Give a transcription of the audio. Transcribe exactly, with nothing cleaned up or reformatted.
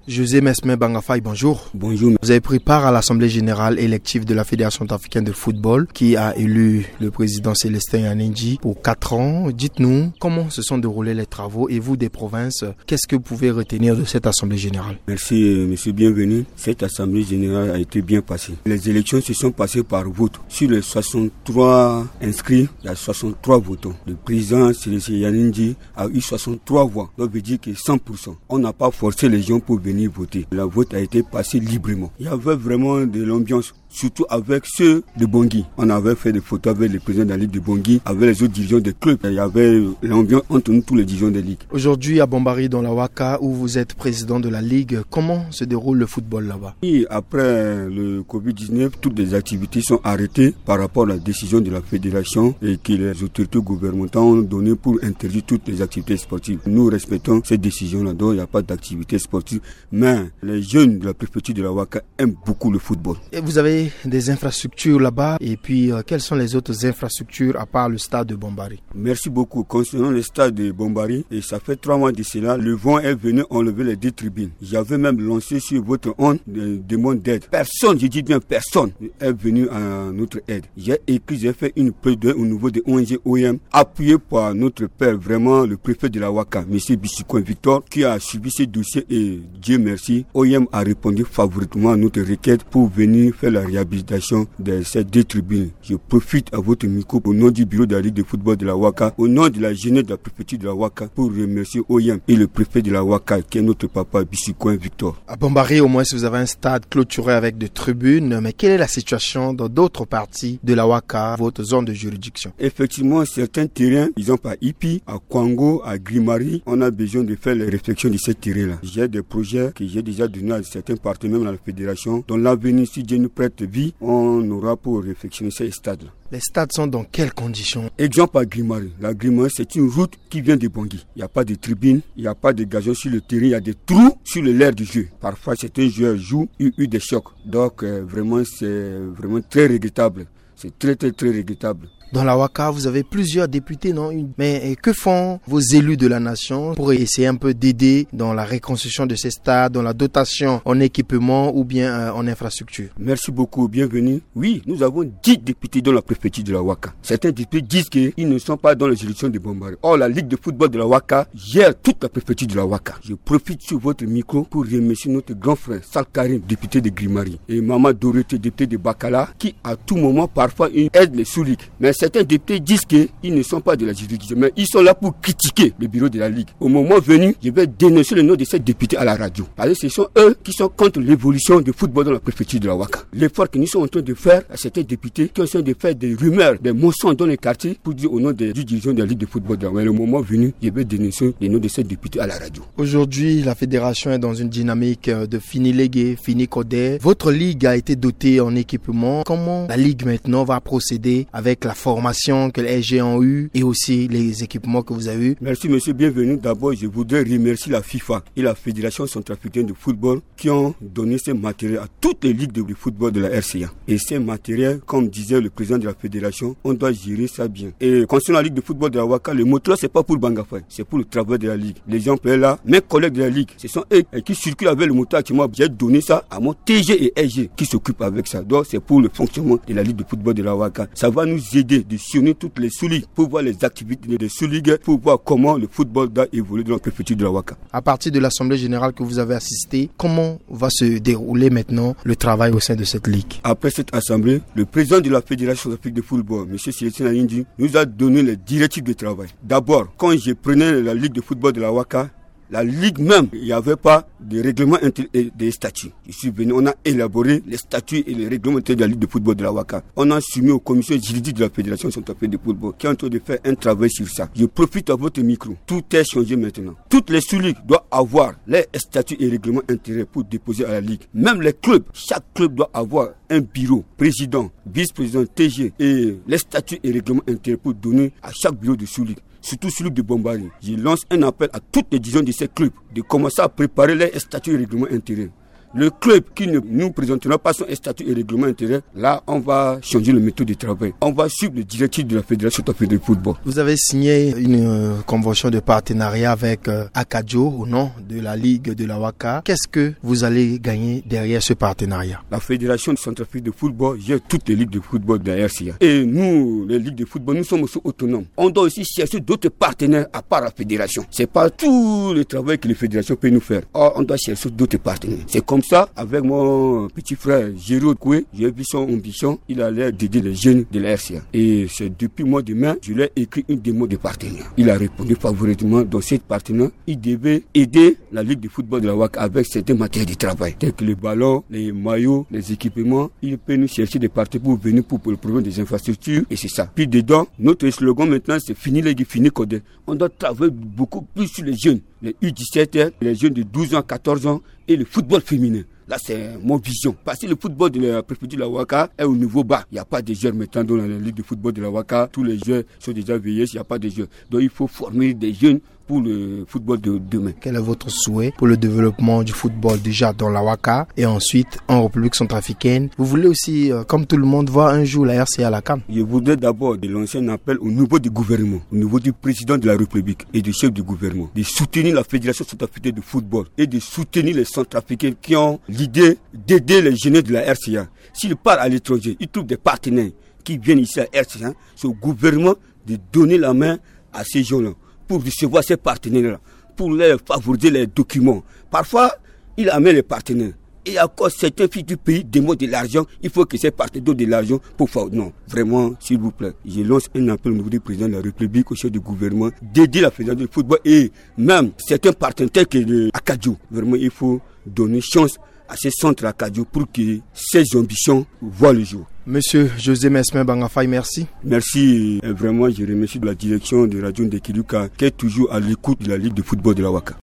José Mesme Bangafay, bonjour. Bonjour. Vous avez pris part à l'Assemblée générale élective de la Fédération africaine de football qui a élu le président Célestin Yanenji pour quatre ans. Dites-nous comment se sont déroulés les travaux et vous des provinces, qu'est-ce que vous pouvez retenir de cette Assemblée générale? Merci monsieur, bienvenue. Cette Assemblée générale a été bien passée. Les élections se sont passées par vote. Sur les soixante-trois inscrits, il y a soixante-trois votants. Le président Célestin Yanenji a eu soixante-trois voix. Donc veut dire que cent pour cent. On n'a pas forcé les gens pour venir voter. La vote a été passée librement. Il y avait vraiment de l'ambiance, surtout avec ceux de Bangui. On avait fait des photos avec le président de la Ligue de Bangui, avec les autres divisions des clubs. Il y avait l'ambiance entre nous, tous les divisions des ligues. Aujourd'hui à Bombari, dans la Waka, où vous êtes président de la Ligue, comment se déroule le football là-bas? Oui, après le covid dix-neuf, toutes les activités sont arrêtées par rapport à la décision de la fédération et que les autorités gouvernementales ont donné pour interdire toutes les activités sportives. Nous respectons cette décision-là, donc il n'y a pas d'activité sportive. Mais les jeunes de la préfecture de la Waka aiment beaucoup le football. Et vous avez des infrastructures là-bas, et puis euh, quelles sont les autres infrastructures à part le stade de Bombari? Merci beaucoup. Concernant le stade de Bombari, et ça fait trois mois de cela, le vent est venu enlever les deux tribunes. J'avais même lancé sur votre onde des demandes d'aide. Personne, je dis bien personne, est venu à notre aide. J'ai écrit, j'ai fait une plaidoyer au niveau de O N G O I M, appuyé par notre père, vraiment le préfet de la Waka, M. Bissikoin Victor, qui a suivi ce dossier et Dieu merci, O I M a répondu favorablement à notre requête pour venir faire la réhabilitation de ces deux tribunes. Je profite à votre micro au nom du bureau de la Ligue de football de la Waka, au nom de la jeunesse de la préfecture de la Waka, pour remercier O I M et le préfet de la Waka, qui est notre papa Bissikoin Victor. À Bombari, au moins, si vous avez un stade clôturé avec des tribunes, mais quelle est la situation dans d'autres parties de la Waka, votre zone de juridiction? Effectivement, certains terrains, ils ont pas Ipi, à Kwango, à Grimari, on a besoin de faire les réflexions de ces terrains-là. J'ai des projets que j'ai déjà donné à certains partenaires dans la fédération. Dans l'avenir, si Dieu nous prête vie, on aura pour réflexionner ces stades-là. Les stades sont dans quelles conditions? Exemple à Grimari. La Grimari, c'est une route qui vient de Bangui. Il n'y a pas de tribune, il n'y a pas de gazon sur le terrain, il y a des trous sur l'aire du jeu. Parfois, certains joueurs jouent, il y a eu des chocs. Donc, euh, vraiment, c'est vraiment très regrettable. C'est très, très, très regrettable. Dans la Waka, vous avez plusieurs députés, non? Mais que font vos élus de la nation pour essayer un peu d'aider dans la reconstruction de ces stades, dans la dotation en équipement ou bien euh, en infrastructure? Merci beaucoup, bienvenue. Oui, nous avons dix députés dans la préfecture de la Waka. Certains députés disent qu'ils ne sont pas dans les élections de Bombari. Or, la Ligue de football de la Waka gère toute la préfecture de la Waka. Je profite sur votre micro pour remercier notre grand frère Salkarim, député de Grimari, et Maman Dorothée, député de Bakala, qui à tout moment parfois aide les sous-ligues. Mais certains députés disent qu'ils ne sont pas de la juridiction, mais ils sont là pour critiquer le bureau de la Ligue. Au moment venu, je vais dénoncer le nom de ces députés à la radio. Parce que ce sont eux qui sont contre l'évolution du football dans la préfecture de la Waka. L'effort que nous sommes en train de faire à certains députés qui sont en train de faire des rumeurs, des mensonges dans les quartiers pour dire au nom des dirigeants de la Ligue de football de la Waka. Mais le moment venu, je vais dénoncer le nom de ces députés à la radio. Aujourd'hui, la fédération est dans une dynamique de fini légué, fini codé. Votre Ligue a été dotée en équipement. Comment la Ligue maintenant va procéder avec la formation que les S G ont eu et aussi les équipements que vous avez eu? Merci monsieur, bienvenue. D'abord, je voudrais remercier la FIFA et la Fédération centrafricaine de football qui ont donné ces matériels à toutes les ligues de football de la R C A. Et ces matériels, comme disait le président de la Fédération, on doit gérer ça bien. Et concernant la Ligue de football de la Waka, le moteur, c'est pas pour Bangafay, c'est pour le travail de la Ligue. Les gens peuvent là, mes collègues de la Ligue, ce sont eux qui circulent avec le moteur actuellement. J'ai donné ça à mon T G et S G qui s'occupent avec ça. Donc, c'est pour le fonctionnement de la Ligue de football de la Waka. Ça va nous aider de toutes les sous-ligues pour voir les activités des sous-ligues, pour voir comment le football doit évoluer dans la préfecture de la Waka. À partir de l'Assemblée générale que vous avez assistée, comment va se dérouler maintenant le travail au sein de cette ligue? Après cette assemblée, le président de la Fédération d'Afrique de football, M. Célestin Yanenji, nous a donné les directives de travail. D'abord, quand je prenais la Ligue de football de la Waka, la Ligue même, il n'y avait pas de règlement et des statuts. Je suis venu, on a élaboré les statuts et les règlements de la Ligue de football de la Waka. On a soumis aux commissions juridiques de la Fédération centrafricaine de football qui est en train de faire un travail sur ça. Je profite à votre micro. Tout est changé maintenant. Toutes les sous-ligues doivent avoir les statuts et règlements intérêts pour déposer à la Ligue. Même les clubs, chaque club doit avoir un bureau, président, vice-président, T G et les statuts et règlements intérêts pour donner à chaque bureau de sous-ligue. Surtout celui de Bombari. Je lance un appel à toutes les dirigeants de ces clubs de commencer à préparer les statuts et règlements intérêts. Le club qui ne nous présentera pas son statut et règlement intérieur, là, on va changer le méthode de travail. On va suivre les directives de la Fédération de football. Vous avez signé une euh, convention de partenariat avec euh, Akajo au nom de la Ligue de la Waka. Qu'est-ce que vous allez gagner derrière ce partenariat? La Fédération centrafricaine de football gère toutes les ligues de football de la R C A. Et nous, les ligues de football, nous sommes aussi autonomes. On doit aussi chercher d'autres partenaires à part la Fédération. C'est pas tout le travail que les fédérations peuvent nous faire. Or, on doit chercher d'autres partenaires. C'est comme ça, avec mon petit frère Jérôme Koué, j'ai vu son ambition. Il a l'air d'aider les jeunes de la R C A. Et c'est depuis mois de mai, je lui ai écrit une démo de partenaire. Il a répondu favorablement dans cette partenaire. Il devait aider la Ligue de football de la Waka avec certains matériels de travail, tels que les ballons, les maillots, les équipements. Il peut nous chercher des partenaires pour venir pour, pour le problème des infrastructures. Et c'est ça. Puis dedans, notre slogan maintenant, c'est fini les fini codé. On doit travailler beaucoup plus sur les jeunes, les U dix-sept, les jeunes de douze ans, quatorze ans et le football féminin. Là, c'est mon vision. Parce que le football de la préfecture de la Waka est au niveau bas. Il n'y a pas de joueurs maintenant dans la ligue de football de la Waka. Tous les joueurs sont déjà veillés, il n'y a pas de joueurs. Donc, il faut former des jeunes pour le football de demain. Quel est votre souhait pour le développement du football déjà dans la Waka et ensuite en République centrafricaine? Vous voulez aussi, euh, comme tout le monde, voir un jour la R C A à la C A M? Je voudrais d'abord de lancer un appel au niveau du gouvernement, au niveau du président de la République et du chef du gouvernement, de soutenir la Fédération centrafricaine de football et de soutenir les centrafricains qui ont l'idée d'aider les jeunes de la R C A. S'ils partent à l'étranger, ils trouvent des partenaires qui viennent ici à la R C A. C'est au gouvernement de donner la main à ces gens-là pour recevoir ces partenaires-là, pour leur favoriser les documents. Parfois, il amène les partenaires. Et encore certains filles du pays demandent de l'argent. Il faut que ces partenaires donnent de l'argent pour faire. Non, vraiment, s'il vous plaît. Je lance un appel au niveau du président de la République, au chef du gouvernement, d'aider la fédération de football et même certains partenaires tels que le Akajo. Vraiment, il faut donner chance à ces centres Akajo pour que ces ambitions voient le jour. Monsieur José Mesmin Bangafay, merci. Merci. Et vraiment, je remercie de la direction de Radio Ndekiluka qui est toujours à l'écoute de la Ligue de football de la Waka.